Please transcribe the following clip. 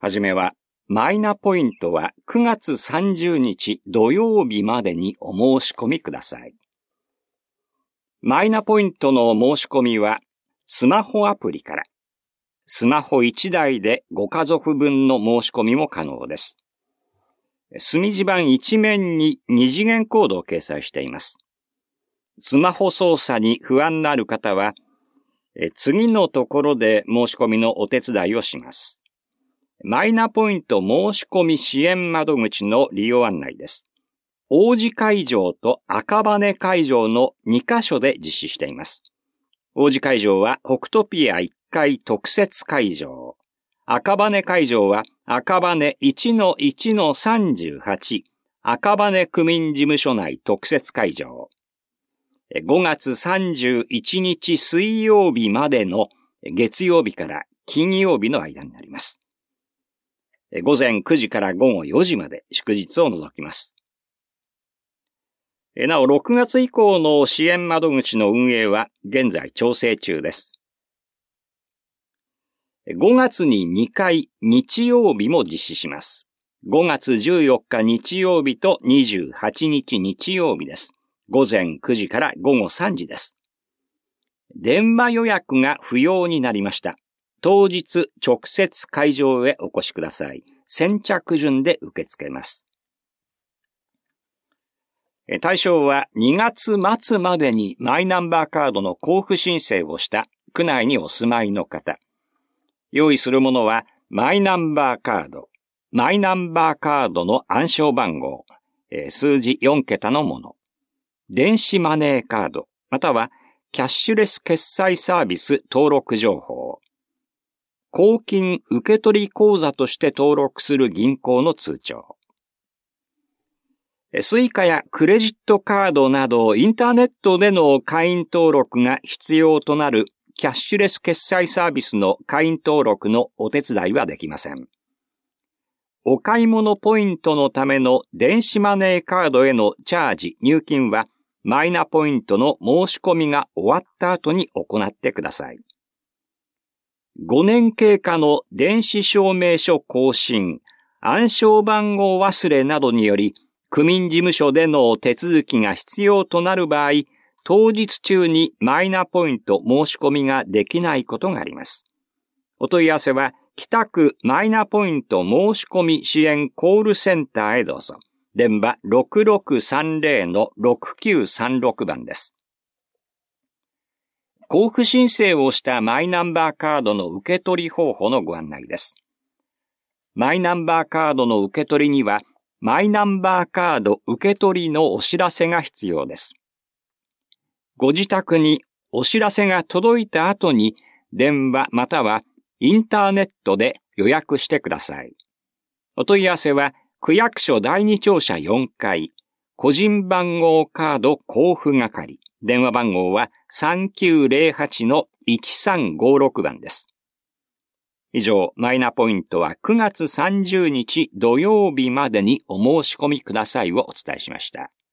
はじめは、マイナポイントは9月30日土曜日までにお申し込みください。マイナポイントの申し込みは、スマホアプリから、スマホ1台でご家族分の申し込みも可能です。墨字盤一面に二次元コードを掲載しています。スマホ操作に不安のある方は、次のところで申し込みのお手伝いをします。マイナポイント申し込み支援窓口の利用案内です。王子会場と赤羽会場の2カ所で実施しています。王子会場は北トピア1階特設会場。赤羽会場は赤羽 1-1-38 赤羽区民事務所内特設会場。5月31日水曜日までの月曜日から金曜日の間になります。午前9時から午後4時まで祝日を除きます。なお、6月以降の支援窓口の運営は現在調整中です。5月に2回日曜日も実施します。5月14日日曜日と28日日曜日です。午前9時から午後3時です。電話予約が不要になりました。当日直接会場へお越しください。先着順で受け付けます。対象は2月末までにマイナンバーカードの交付申請をした区内にお住まいの方。用意するものはマイナンバーカード、マイナンバーカードの暗証番号、数字4桁のもの、電子マネーカード、またはキャッシュレス決済サービス登録情報、公金受取口座として登録する銀行の通帳、スイカやクレジットカードなどインターネットでの会員登録が必要となるキャッシュレス決済サービスの会員登録のお手伝いはできません。お買い物ポイントのための電子マネーカードへのチャージ・入金はマイナポイントの申し込みが終わった後に行ってください。5年経過の電子証明書更新、暗証番号忘れなどにより区民事務所での手続きが必要となる場合、当日中にマイナポイント申し込みができないことがあります。お問い合わせは北区マイナポイント申し込み支援コールセンターへどうぞ。電話 6630-6936 番です。交付申請をしたマイナンバーカードの受け取り方法のご案内です。マイナンバーカードの受け取りには、マイナンバーカード受け取りのお知らせが必要です。ご自宅にお知らせが届いた後に、電話またはインターネットで予約してください。お問い合わせは、区役所第二庁舎4階、個人番号カード交付係、電話番号は 3908-1356 番です。以上、マイナポイントは9月30日土曜日までにお申し込みくださいをお伝えしました。